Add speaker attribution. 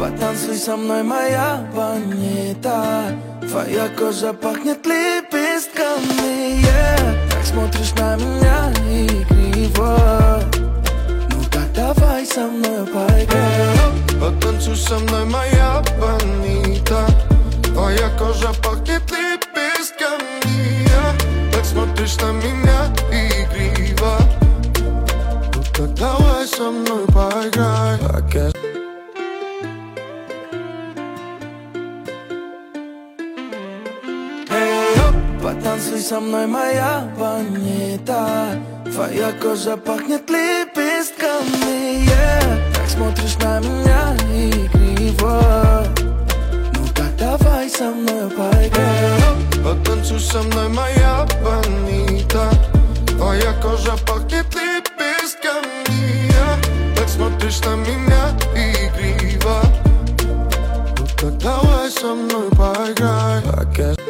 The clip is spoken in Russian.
Speaker 1: Потанцуй со мной, моя Бонита. Твоя кожа пахнет лепестками, Так смотришь на меня игриво. Ну так давай со мной поиграем.
Speaker 2: Потанцуй со мной, моя Бонита. Твоя кожа пахнет лепестками, Так смотришь на меня игриво. Ну так давай со мной поиграй.
Speaker 1: Потанцуй со мной, моя Бонита. Твоя кожа пахнет лепестками, Так смотришь на меня игриво. Ну так давай со мной поиграем.
Speaker 2: Потанцуй со мной, моя Бонита. Твоя кожа пахнет лепестками, Так смотришь на меня игриво. Ну так давай со мной поиграй.